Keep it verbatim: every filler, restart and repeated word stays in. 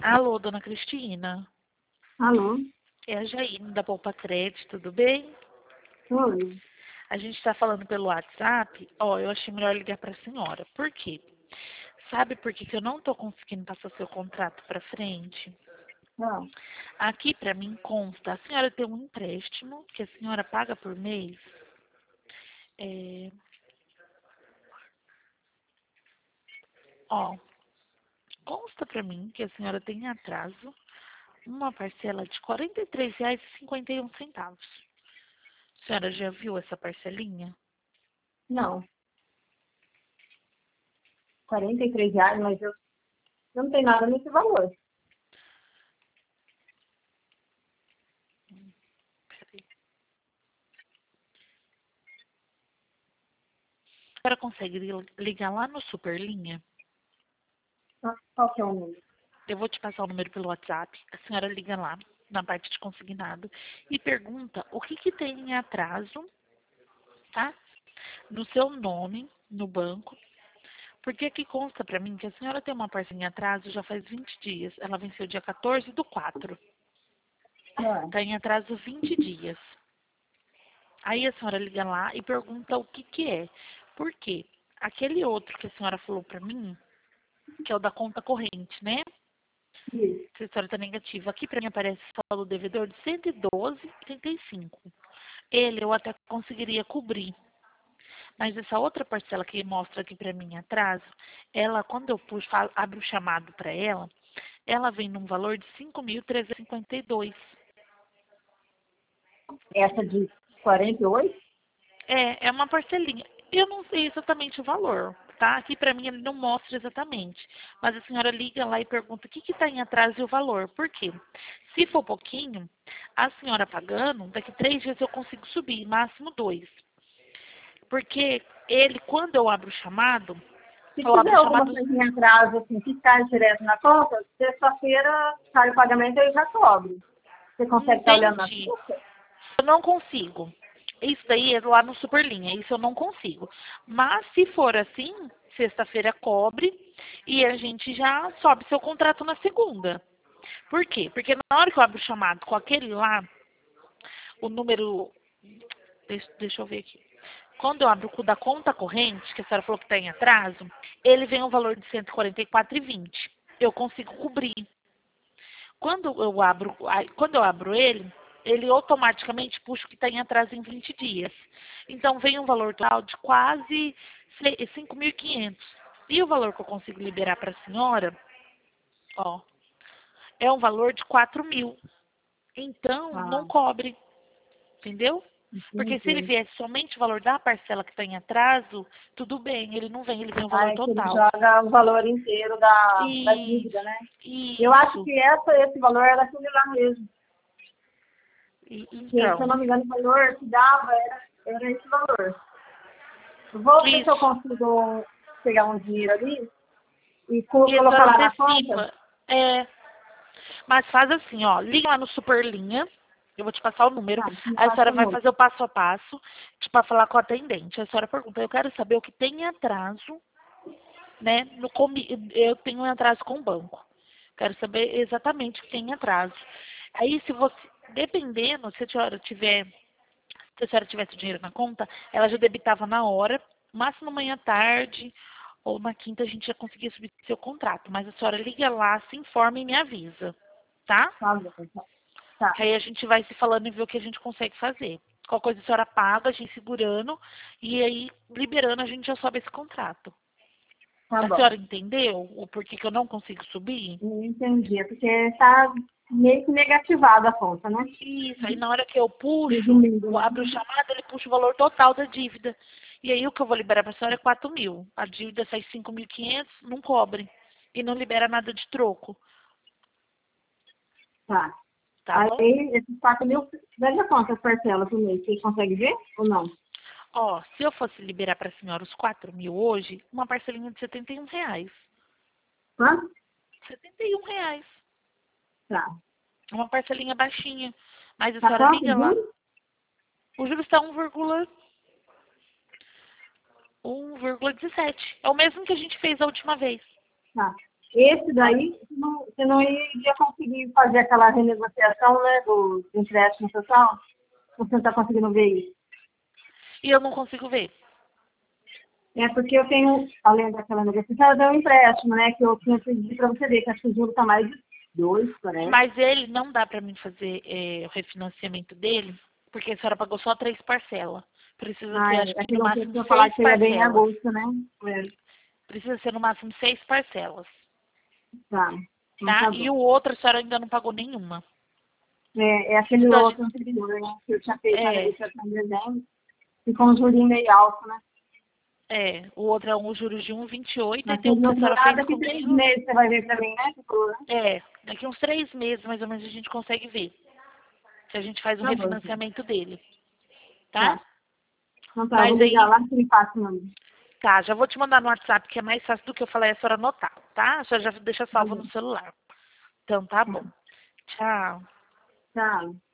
Alô, dona Cristina. Alô? É a Jaine da Poupa Crédito, tudo bem? Oi. A gente está falando pelo WhatsApp. Ó, eu achei melhor ligar para a senhora. Por quê? Sabe por que que eu não estou conseguindo passar seu contrato para frente? Não. Aqui para mim consta, a senhora tem um empréstimo que a senhora paga por mês. É, ó, consta para mim que a senhora tem atraso uma parcela de quarenta e três reais e cinquenta e um centavos. A senhora já viu essa parcelinha? Não. quarenta e três reais, mas eu não tenho nada nesse valor. Peraí. A senhora consegue li- ligar lá no Superlinha? Ah, qual que é o número? Eu vou te passar o número pelo WhatsApp. A senhora liga lá na parte de consignado e pergunta o que que tem em atraso, tá? No seu nome, no banco. Porque aqui consta pra mim que a senhora tem uma parcela em atraso já faz vinte dias. Ela venceu dia quatorze do quatro. Ah, Tá em atraso vinte dias. Aí a senhora liga lá e pergunta o que que é. Por quê? Aquele outro que a senhora falou pra mim, que é o da conta corrente, né? isso. Se a história está negativa. Aqui para mim aparece só o devedor de cento e doze vírgula trinta e cinco. Ele eu até conseguiria cobrir. Mas essa outra parcela que mostra aqui para mim atraso, ela, quando eu puxo, falo- abro o chamado para ela, ela vem num valor de cinco mil trezentos e cinquenta e dois. Essa de quarenta e oito? É, é uma parcelinha. Eu não sei exatamente o valor, tá? Aqui para mim ele não mostra exatamente. Mas a senhora liga lá e pergunta o que está em atraso e o valor. Por quê? Se for pouquinho, a senhora pagando, daqui três dias eu consigo subir, máximo dois. Porque ele, quando eu abro o chamado, Se eu abro tiver o alguma chamado. coisa em atraso, assim, que cai direto na conta, sexta-feira sai o pagamento e eu já cobro. Você consegue estar olhando na Entendi. sexta? Eu não consigo. Isso daí é lá no Superlinha, isso eu não consigo. Mas se for assim, sexta-feira cobre e a gente já sobe seu contrato na segunda. Por quê? Porque na hora que eu abro o chamado com aquele lá, o número. Deixa, deixa eu ver aqui. Quando eu abro o da conta corrente, que a senhora falou que está em atraso, ele vem um valor de cento e quarenta e quatro reais e vinte centavos. Eu consigo cobrir. Quando eu abro, ai, quando eu abro ele, ele automaticamente puxa o que está em atraso em vinte dias. Então vem um valor total de quase cinco mil e quinhentos. E o valor que eu consigo liberar para a senhora, ó, é um valor de quatro mil. Então não Ah, cobre, entendeu? Porque se ele entendi. viesse somente o valor da parcela que está em atraso, tudo bem, ele não vem, ele vem o valor Aí que ele total. joga o valor inteiro da, da dívida, Isso, né? Eu acho isso. que essa, esse valor era aquele lá mesmo. E- Que, se eu então, não me engano, o valor que dava era, era esse valor. Eu vou ver se eu isso. consigo pegar um dinheiro ali e co- E a colocar senhora lá na conta. antecipa. É, mas faz assim, ó, liga lá no Superlinha, eu vou te passar o número, Ah, me aí a passa senhora o vai número. fazer o passo a passo, tipo, para falar com o atendente. A senhora pergunta, eu quero saber o que tem em atraso, né, no comi eu tenho um atraso com o banco. Quero saber exatamente o que tem em atraso. Aí, se você, dependendo, se a senhora tiver, se a senhora tivesse o dinheiro na conta, ela já debitava na hora, máximo amanhã à tarde, ou na quinta a gente já conseguia subir seu contrato. Mas a senhora liga lá, se informa e me avisa, tá? Tá bom. Tá. Tá, Que aí a gente vai se falando e ver o que a gente consegue fazer. Qualquer coisa a senhora paga, a gente segurando, e aí liberando a gente já sobe esse contrato. tá A bom. senhora entendeu o porquê que eu não consigo subir? Não entendi. É porque tá meio que negativada a conta, né? Isso, aí na hora que eu puxo, Resumindo, eu né? abro o chamado, ele puxa o valor total da dívida. E aí o que eu vou liberar para a senhora é quatro mil. A dívida sai cinco mil e quinhentos, não cobre. E não libera nada de troco, Tá. tá bom? Aí, esses quatro mil, veja quantas parcelas por mês. Você consegue ver ou não? Ó, se eu fosse liberar para a senhora os quatro mil hoje, uma parcelinha de setenta e um reais. Quanto? setenta e um reais. Tá. É uma parcelinha baixinha. Mas a Tá senhora quanto, liga lá. juro? O juros está um vírgula um vírgula dezessete. É o mesmo que a gente fez a última vez. Tá. Esse daí, você não, você não iria conseguir fazer aquela renegociação, né, do empréstimo total? Você não está conseguindo ver isso? E eu não consigo ver. É porque eu tenho, além daquela negociação, eu tenho um empréstimo, né, que eu tinha pedido para você ver, que acho que o juro está mais de dois, parece. Mas ele não dá para mim fazer é, o refinanciamento dele, porque a senhora pagou só três parcelas. Precisa Ah, ser, é, acho que aquele no não máximo precisa falar seis que ia bem em parcelas. agosto, né? É, Precisa ser no máximo seis parcelas, tá, então tá? tá E bom. o outro a senhora ainda não pagou nenhuma. É, é aquele Então, a outro gente- anterior, né, que eu tinha feito a é, negociação em dezembro, e com um jurinho meio alto, né? é, o outro é um juros de um vírgula vinte e oito e Mas tem vocês um que vão a senhora demorar fez daqui três comigo. meses, você vai ver pra mim, né? Que falou, né? É, daqui uns três meses mais ou menos a gente consegue ver se a gente faz o Tá bom, então. refinanciamento dele, tá? Tá. Então tá, eu vou Mas ligar aí, lá que me passa o nome. tá, já vou te mandar no WhatsApp que é mais fácil do que eu falar e a senhora anotar, tá? A senhora já deixa Tá salvo bom. no celular. Então tá Tá. bom. Tchau. Tchau.